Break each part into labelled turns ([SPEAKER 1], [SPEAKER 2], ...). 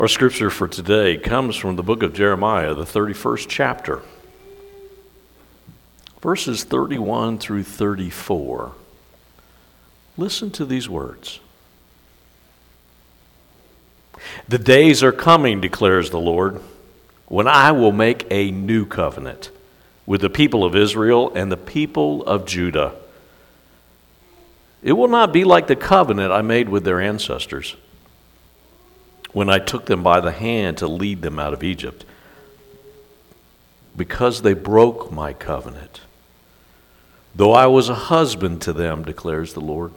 [SPEAKER 1] Our scripture for today comes from the book of Jeremiah, the 31st chapter, verses 31 through 34. Listen to these words. The days are coming, declares the Lord, when I will make a new covenant with the people of Israel and the people of Judah. It will not be like the covenant I made with their ancestors when I took them by the hand to lead them out of Egypt, because they broke my covenant, though I was a husband to them, declares the Lord.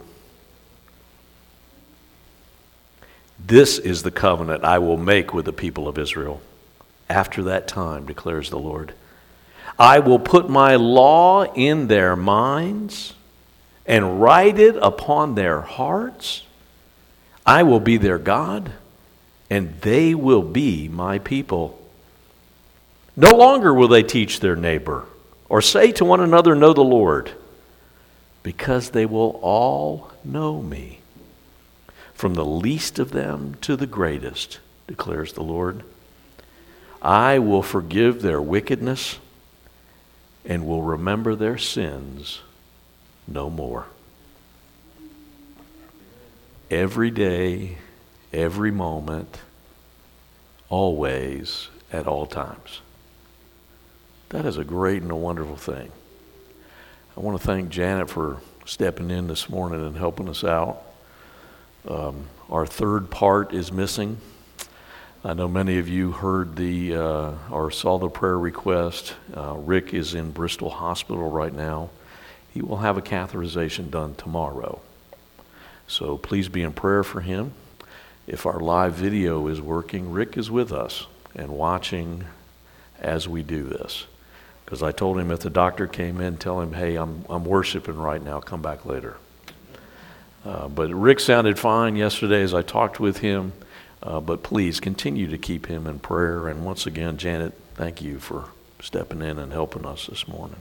[SPEAKER 1] This is the covenant I will make with the people of Israel after that time, declares the Lord. I will put my law in their minds and write it upon their hearts. I will be their God, and they will be my people. No longer will they teach their neighbor or say to one another, know the Lord, because they will all know me, from the least of them to the greatest, declares the Lord. I will forgive their wickedness and will remember their sins no more. Every day, every moment, always, at all times. That is a great and a wonderful thing. I want to thank Janet for stepping in this morning and helping us out. Our third part is missing. I know many of you heard or saw the prayer request. Rick is in Bristol Hospital right now. He will have a catheterization done tomorrow. So please be in prayer for him. If our live video is working, Rick is with us and watching as we do this. Because I told him if the doctor came in, tell him, hey, I'm worshiping right now, come back later. But Rick sounded fine yesterday as I talked with him. But please continue to keep him in prayer. And once again, Janet, thank you for stepping in and helping us this morning.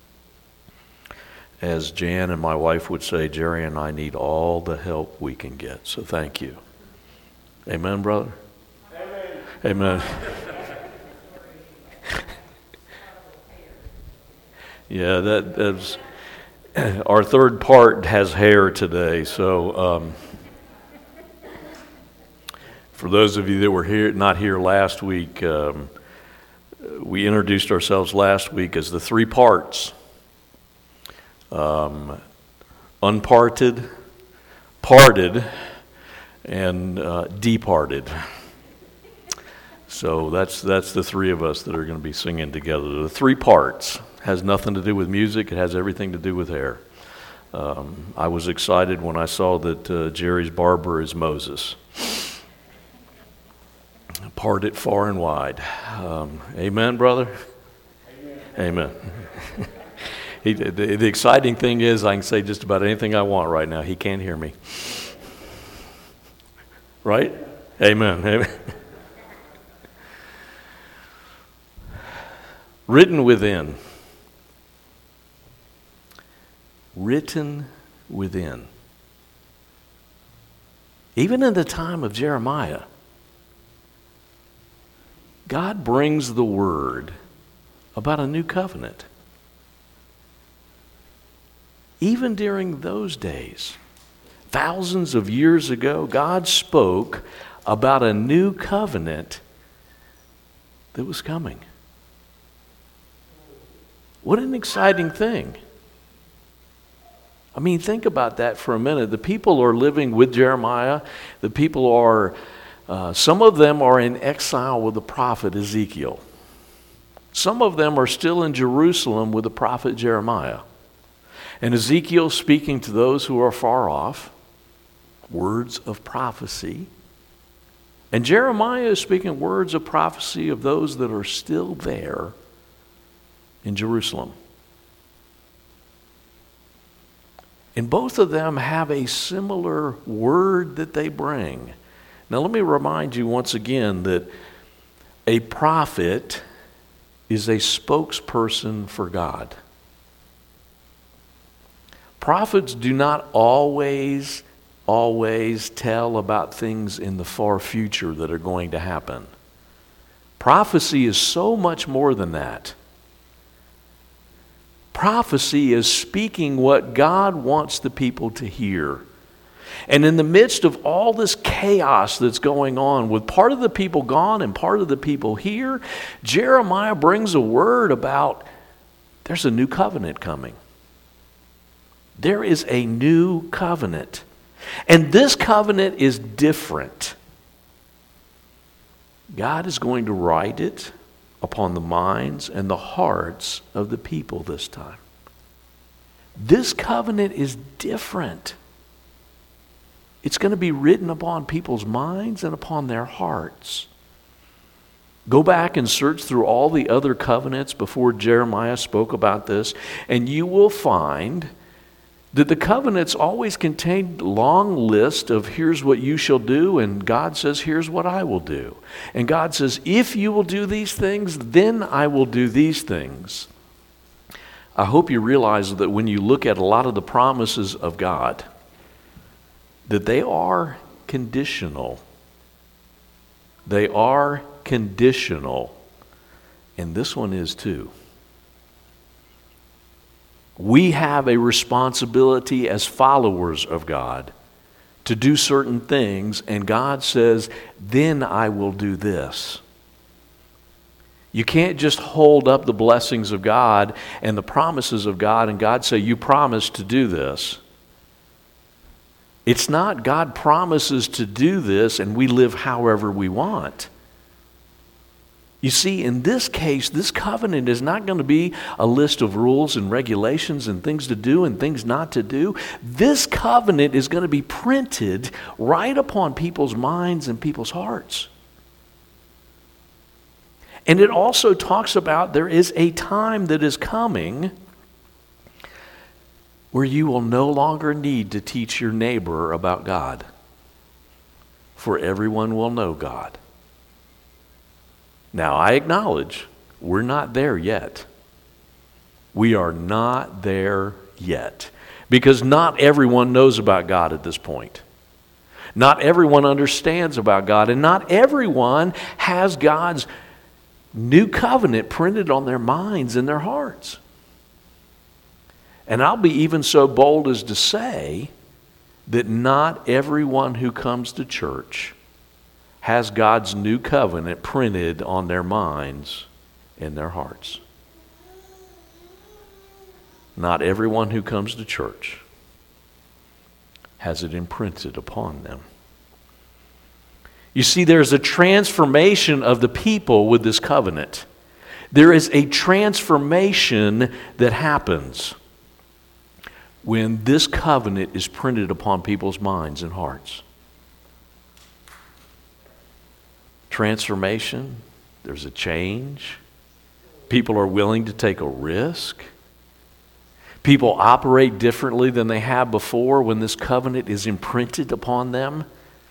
[SPEAKER 1] As Jan and my wife would say, Jerry and I need all the help we can get. So thank you. Amen, brother? Amen. Amen. Yeah, that's our third part has hair today. So for those of you that were not here last week, we introduced ourselves last week as the three parts. Unparted, parted, and departed. So that's the three of us that are going to be singing together. The three parts has nothing to do with music. It has everything to do with hair. I was excited when I saw that Jerry's barber is Moses. Parted far and wide. Amen, brother? Amen. The exciting thing is I can say just about anything I want right now. He can't hear me. Right? Amen. Amen. Written within. Written within. Even in the time of Jeremiah, God brings the word about a new covenant. Even during those days, thousands of years ago, God spoke about a new covenant that was coming. What an exciting thing. I mean, think about that for a minute. The people are living with Jeremiah. The people are, some of them are in exile with the prophet Ezekiel. Some of them are still in Jerusalem with the prophet Jeremiah. And Ezekiel speaking to those who are far off, words of prophecy. And Jeremiah is speaking words of prophecy of those that are still there in Jerusalem. And both of them have a similar word that they bring. Now let me remind you once again that a prophet is a spokesperson for God. Prophets do not always always tell about things in the far future that are going to happen. Prophecy is so much more than that. Prophecy is speaking what God wants the people to hear. And in the midst of all this chaos that's going on, with part of the people gone and part of the people here, Jeremiah brings a word about there's a new covenant coming. There is a new covenant. And this covenant is different. God is going to write it upon the minds and the hearts of the people this time. This covenant is different. It's going to be written upon people's minds and upon their hearts. Go back and search through all the other covenants before Jeremiah spoke about this, and you will find that the covenants always contained a long list of here's what you shall do, and God says here's what I will do. And God says if you will do these things, then I will do these things. I hope you realize that when you look at a lot of the promises of God, that they are conditional. They are conditional. And this one is too. We have a responsibility as followers of God to do certain things, and God says, then I will do this. You can't just hold up the blessings of God and the promises of God and God say, you promised to do this. It's not God promises to do this and we live however we want. You see, in this case, this covenant is not going to be a list of rules and regulations and things to do and things not to do. This covenant is going to be printed right upon people's minds and people's hearts. And it also talks about there is a time that is coming where you will no longer need to teach your neighbor about God, for everyone will know God. Now, I acknowledge we're not there yet. We are not there yet. Because not everyone knows about God at this point. Not everyone understands about God. And not everyone has God's new covenant printed on their minds and their hearts. And I'll be even so bold as to say that not everyone who comes to church has God's new covenant printed on their minds and their hearts. Not everyone who comes to church has it imprinted upon them. You see, there's a transformation of the people with this covenant. There is a transformation that happens when this covenant is printed upon people's minds and hearts. Transformation, there's a change. People are willing to take a risk. People operate differently than they have before when this covenant is imprinted upon them.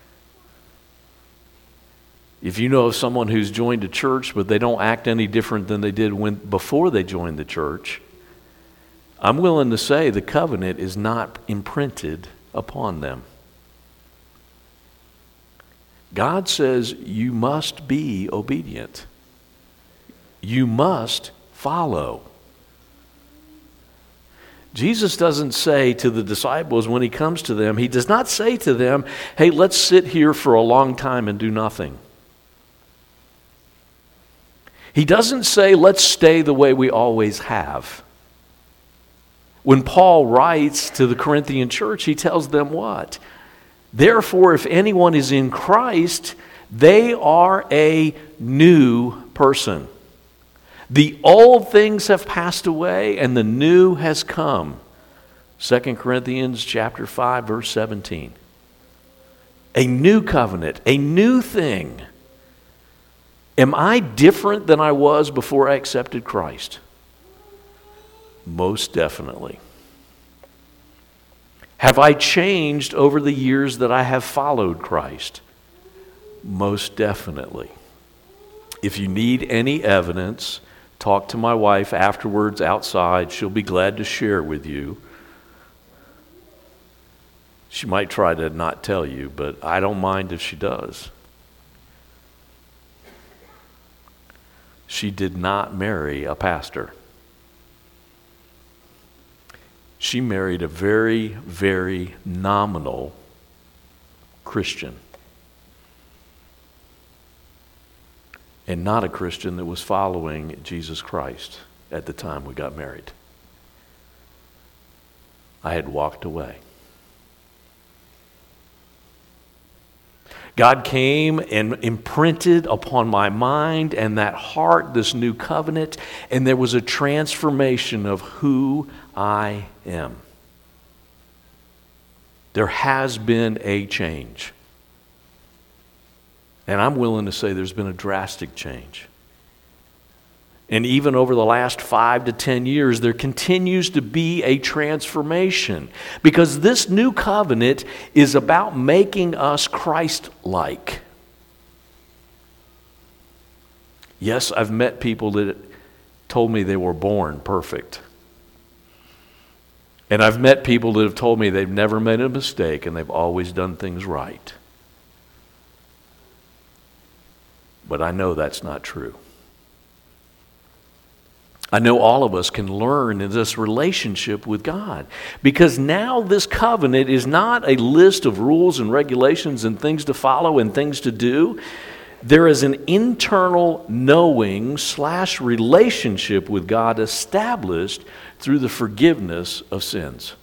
[SPEAKER 1] If you know of someone who's joined a church but they don't act any different than they did before they joined the church, I'm willing to say the covenant is not imprinted upon them. God says you must be obedient. You must follow. Jesus doesn't say to the disciples when he comes to them, he does not say to them, hey, let's sit here for a long time and do nothing. He doesn't say, let's stay the way we always have. When Paul writes to the Corinthian church, he tells them what? Therefore, if anyone is in Christ, they are a new person. The old things have passed away and the new has come. 2 Corinthians chapter 5, verse 17. A new covenant, a new thing. Am I different than I was before I accepted Christ? Most definitely. Have I changed over the years that I have followed Christ? Most definitely. If you need any evidence, talk to my wife afterwards outside. She'll be glad to share with you. She might try to not tell you, but I don't mind if she does. She did not marry a pastor. She married a very, very nominal Christian. And not a Christian that was following Jesus Christ at the time we got married. I had walked away. God came and imprinted upon my mind and that heart this new covenant, and there was a transformation of who I am. There has been a change. And I'm willing to say there's been a drastic change. And even over the last 5 to 10 years, there continues to be a transformation. Because this new covenant is about making us Christ-like. Yes, I've met people that told me they were born perfect. And I've met people that have told me they've never made a mistake and they've always done things right. But I know that's not true. I know all of us can learn in this relationship with God, because now this covenant is not a list of rules and regulations and things to follow and things to do. There is an internal knowing / relationship with God established through the forgiveness of sins.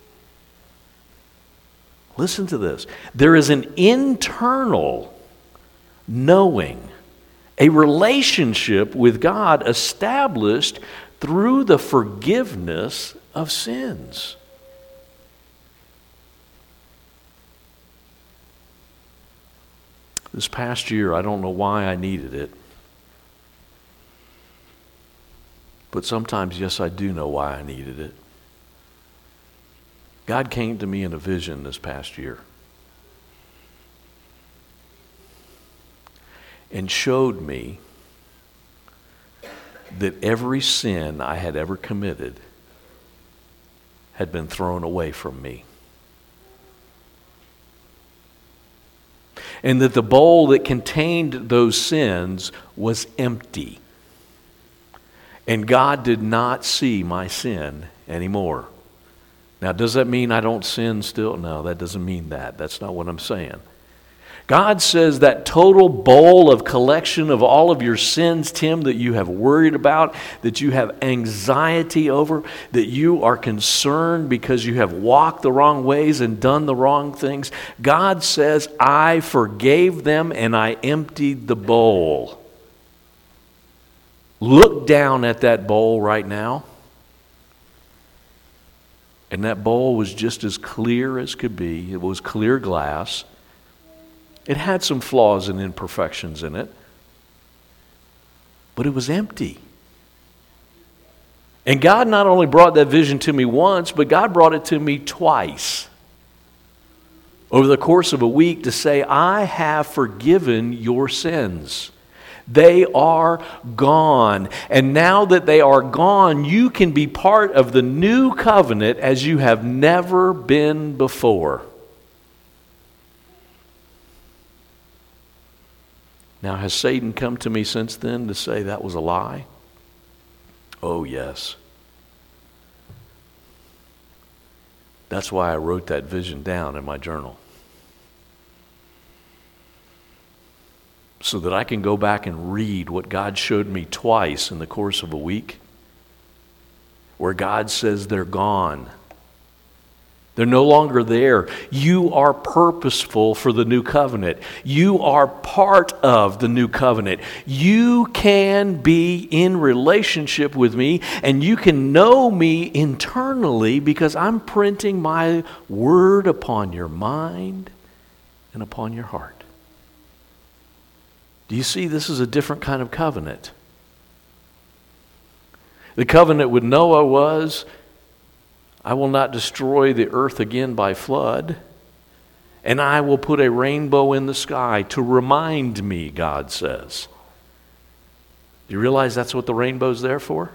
[SPEAKER 1] Listen to this. There is an internal knowing, a relationship with God established through the forgiveness of sins. This past year, I don't know why I needed it. But sometimes, yes, I do know why I needed it. God came to me in a vision this past year and showed me that every sin I had ever committed had been thrown away from me. And that the bowl that contained those sins was empty. And God did not see my sin anymore. Now, does that mean I don't sin still? No, that doesn't mean that. That's not what I'm saying. God says that total bowl of collection of all of your sins, Tim, that you have worried about, that you have anxiety over, that you are concerned because you have walked the wrong ways and done the wrong things. God says, I forgave them and I emptied the bowl. Look down at that bowl right now. And that bowl was just as clear as could be. It was clear glass. It had some flaws and imperfections in it, but it was empty. And God not only brought that vision to me once, but God brought it to me twice over the course of a week to say, I have forgiven your sins. They are gone. And now that they are gone, you can be part of the new covenant as you have never been before. Now, has Satan come to me since then to say that was a lie? Oh, yes. That's why I wrote that vision down in my journal. So that I can go back and read what God showed me twice in the course of a week, where God says they're gone. They're no longer there. You are purposeful for the new covenant. You are part of the new covenant. You can be in relationship with me, and you can know me internally because I'm printing my word upon your mind and upon your heart. Do you see, this is a different kind of covenant. The covenant with Noah was, I will not destroy the earth again by flood, and I will put a rainbow in the sky to remind me, God says. Do you realize that's what the rainbow's there for?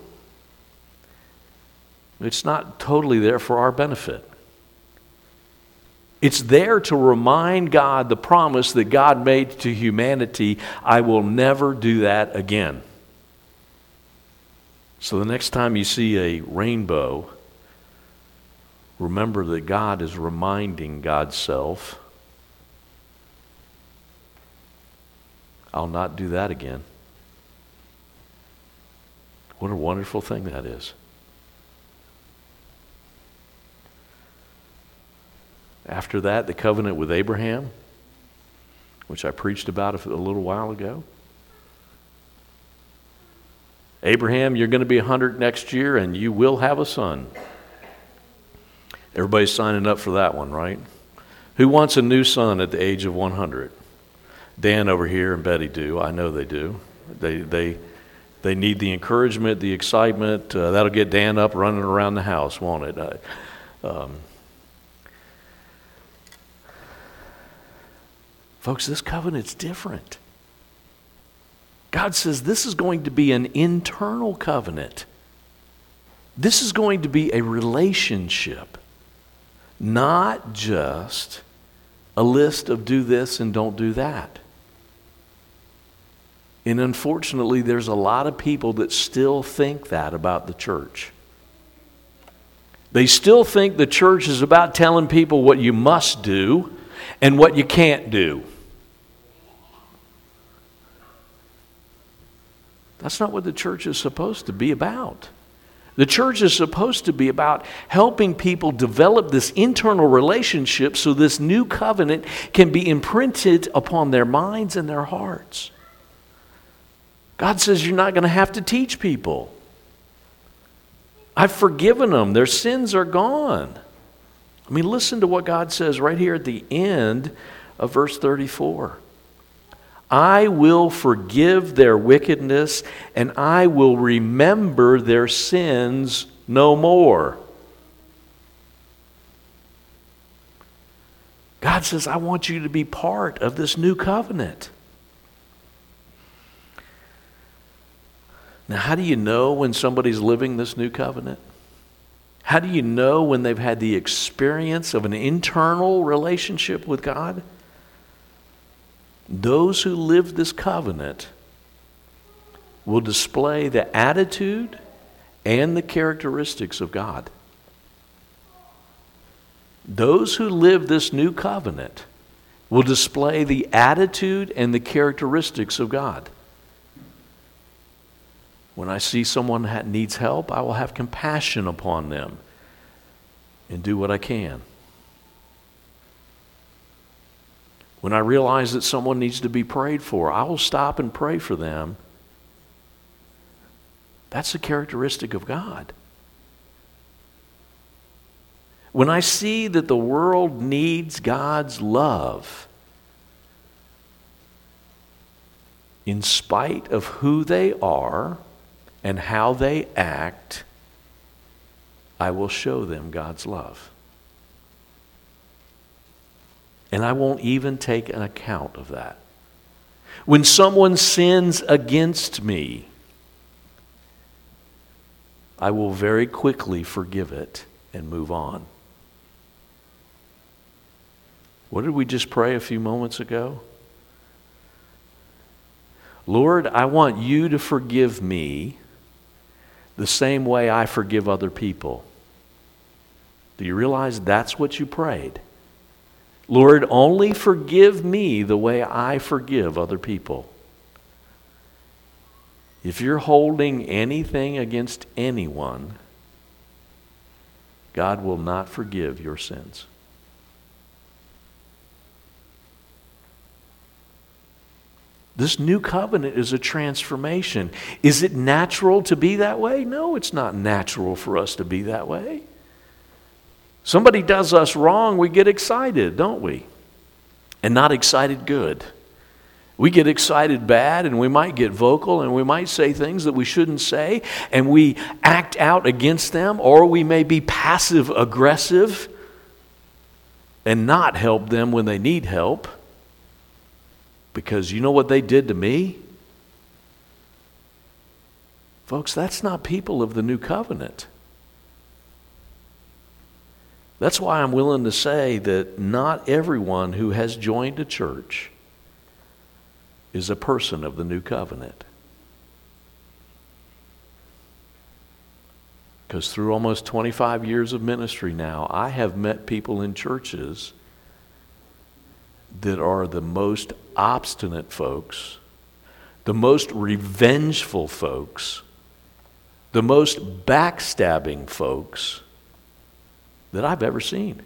[SPEAKER 1] It's not totally there for our benefit. It's there to remind God the promise that God made to humanity, I will never do that again. So the next time you see a rainbow, remember that God is reminding God's self, I'll not do that again. What a wonderful thing that is. After that, the covenant with Abraham, which I preached about a little while ago. Abraham, you're going to be 100 next year and you will have a son. Everybody's signing up for that one, right? Who wants a new son at the age of 100? Dan over here and Betty do. I know they do. They need the encouragement, the excitement. That'll get Dan up running around the house, won't it? Folks, this covenant's different. God says this is going to be an internal covenant. This is going to be a relationship, not just a list of do this and don't do that. And unfortunately, there's a lot of people that still think that about the church. They still think the church is about telling people what you must do and what you can't do. That's not what the church is supposed to be about. The church is supposed to be about helping people develop this internal relationship so this new covenant can be imprinted upon their minds and their hearts. God says you're not going to have to teach people. I've forgiven them. Their sins are gone. I mean, listen to what God says right here at the end of verse 34. I will forgive their wickedness, and I will remember their sins no more. God says, I want you to be part of this new covenant. Now, how do you know when somebody's living this new covenant? How do you know when they've had the experience of an internal relationship with God? Those who live this covenant will display the attitude and the characteristics of God. Those who live this new covenant will display the attitude and the characteristics of God. When I see someone that needs help, I will have compassion upon them and do what I can. When I realize that someone needs to be prayed for, I will stop and pray for them. That's a characteristic of God. When I see that the world needs God's love, in spite of who they are and how they act, I will show them God's love. And I won't even take an account of that. When someone sins against me, I will very quickly forgive it and move on. What did we just pray a few moments ago? Lord, I want you to forgive me the same way I forgive other people. Do you realize that's what you prayed? Lord, only forgive me the way I forgive other people. If you're holding anything against anyone, God will not forgive your sins. This new covenant is a transformation. Is it natural to be that way? No, it's not natural for us to be that way. Somebody does us wrong, we get excited, don't we? And not excited good. We get excited bad, and we might get vocal, and we might say things that we shouldn't say, and we act out against them, or we may be passive aggressive and not help them when they need help. Because you know what they did to me? Folks, that's not people of the new covenant. That's why I'm willing to say that not everyone who has joined a church is a person of the new covenant. Because through almost 25 years of ministry now, I have met people in churches that are the most obstinate folks, the most revengeful folks, the most backstabbing folks that I've ever seen.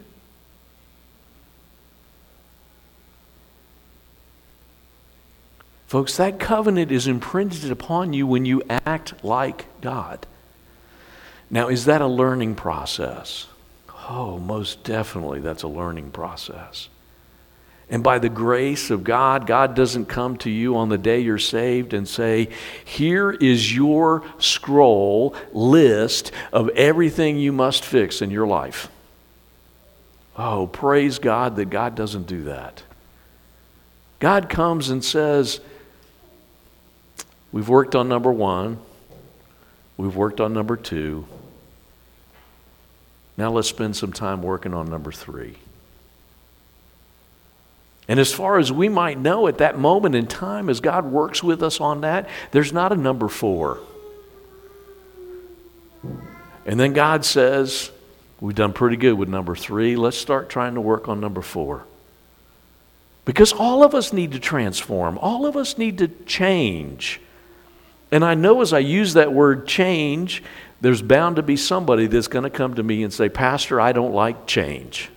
[SPEAKER 1] Folks, that covenant is imprinted upon you when you act like God. Now, is that a learning process? Oh, most definitely that's a learning process. And by the grace of God, God doesn't come to you on the day you're saved and say, here is your scroll list of everything you must fix in your life. Oh, praise God that God doesn't do that. God comes and says, we've worked on number 1. We've worked on number 2. Now let's spend some time working on number 3. And as far as we might know at that moment in time, as God works with us on that, there's not a number 4. And then God says, we've done pretty good with number 3. Let's start trying to work on number 4. Because all of us need to transform. All of us need to change. And I know as I use that word change, there's bound to be somebody that's going to come to me and say, Pastor, I don't like change.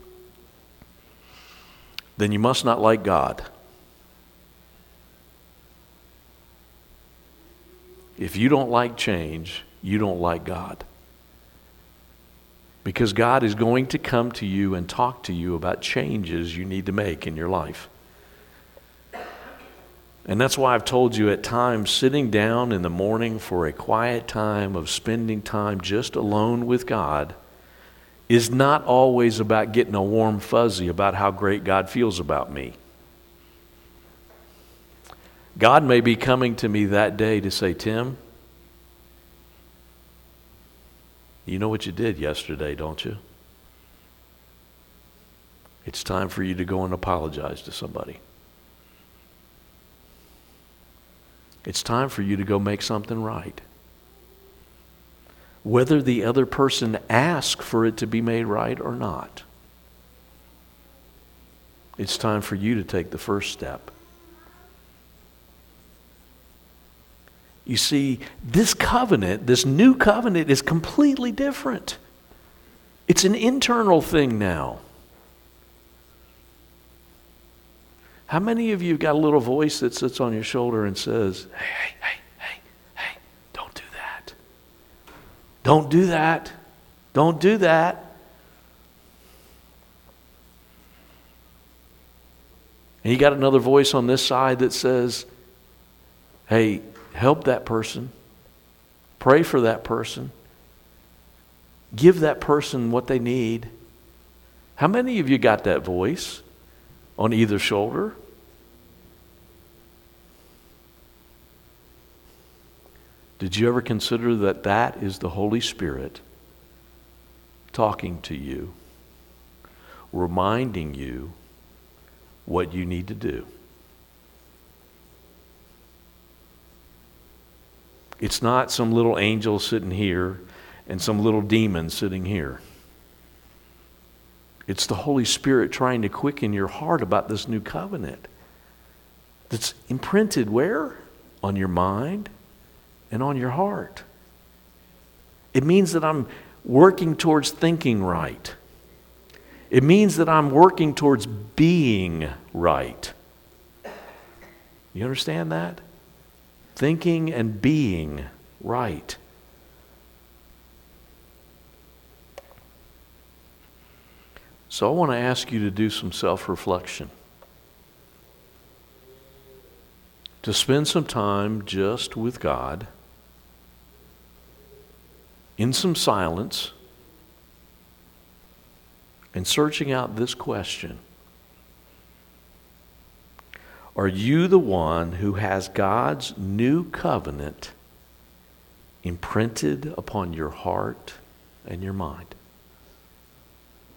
[SPEAKER 1] Then you must not like God. If you don't like change, you don't like God. Because God is going to come to you and talk to you about changes you need to make in your life. And that's why I've told you at times, sitting down in the morning for a quiet time of spending time just alone with God is not always about getting a warm fuzzy about how great God feels about me. God may be coming to me that day to say, Tim, you know what you did yesterday, don't you? It's time for you to go and apologize to somebody. It's time for you to go make something right. Whether the other person asks for it to be made right or not. It's time for you to take the first step. You see, this covenant, this new covenant is completely different. It's an internal thing now. How many of you have got a little voice that sits on your shoulder and says, hey, don't do that. Don't do that. Don't do that. And you got another voice on this side that says, hey, help that person. Pray for that person. Give that person what they need. How many of you got that voice on either shoulder? Did you ever consider that that is the Holy Spirit talking to you, reminding you what you need to do? It's not some little angel sitting here and some little demon sitting here. It's the Holy Spirit trying to quicken your heart about this new covenant that's imprinted where? On your mind and on your heart. It means that I'm working towards thinking right. It means that I'm working towards being right. You understand that? Thinking and being right. So I want to ask you to do some self-reflection. To spend some time just with God, in some silence, and searching out this question. Are you the one who has God's new covenant imprinted upon your heart and your mind?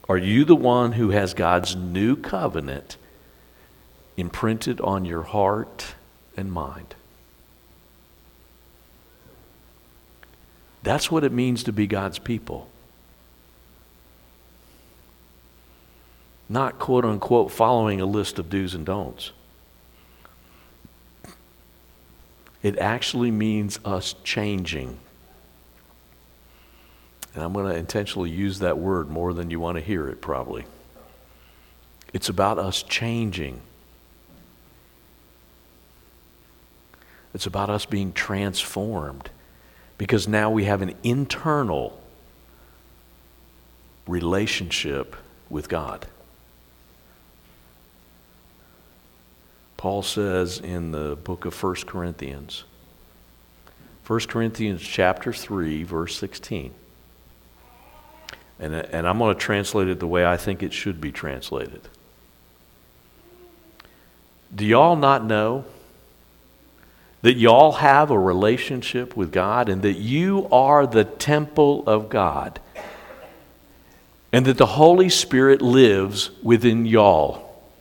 [SPEAKER 1] Are you the one who has God's new covenant imprinted on your heart and mind? That's what it means to be God's people. Not quote unquote following a list of do's and don'ts. It actually means us changing. And I'm going to intentionally use that word more than you want to hear it probably. It's about us changing. It's about us being transformed. Because now we have an internal relationship with God. Paul says in the book of 1 Corinthians, 1 Corinthians chapter 3, verse 16. And I'm going to translate it the way I think it should be translated. Do y'all not know that y'all have a relationship with God and that you are the temple of God and that the Holy Spirit lives within y'all?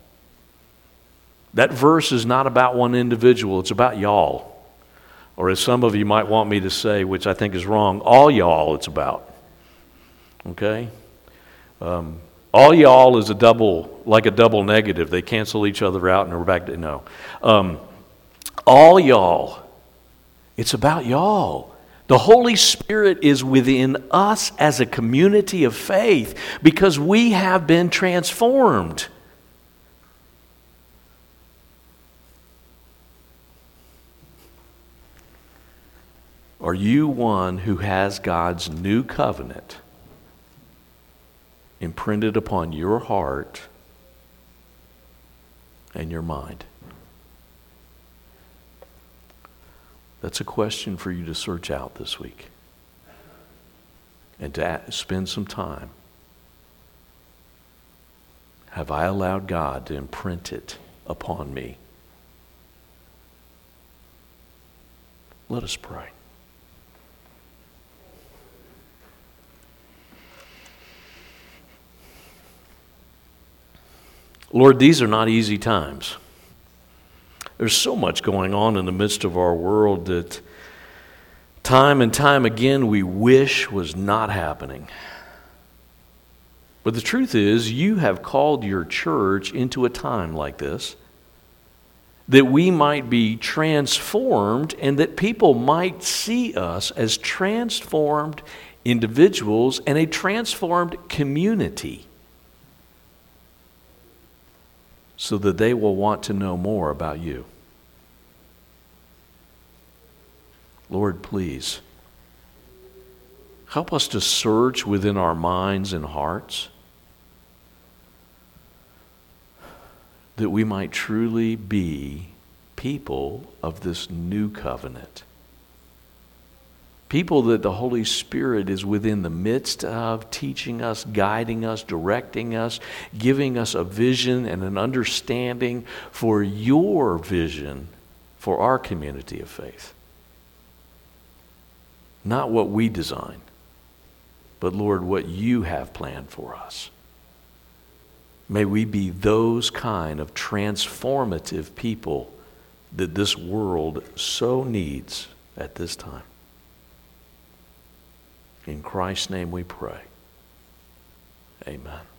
[SPEAKER 1] That verse is not about one individual, it's about y'all. Or as some of you might want me to say, which I think is wrong, all y'all it's about. Okay? All y'all is like a double negative. They cancel each other out and we're back to, no. All y'all, it's about y'all. The Holy Spirit is within us as a community of faith because we have been transformed. Are you one who has God's new covenant imprinted upon your heart and your mind? That's a question for you to search out this week and to spend some time. Have I allowed God to imprint it upon me? Let us pray. Lord, these are not easy times. There's so much going on in the midst of our world that time and time again we wish was not happening. But the truth is, you have called your church into a time like this that we might be transformed and that people might see us as transformed individuals and a transformed community, so that they will want to know more about you. Lord, please, help us to search within our minds and hearts that we might truly be people of this new covenant. People that the Holy Spirit is within the midst of, teaching us, guiding us, directing us, giving us a vision and an understanding for your vision for our community of faith. Not what we design, but Lord, what you have planned for us. May we be those kind of transformative people that this world so needs at this time. In Christ's name we pray. Amen.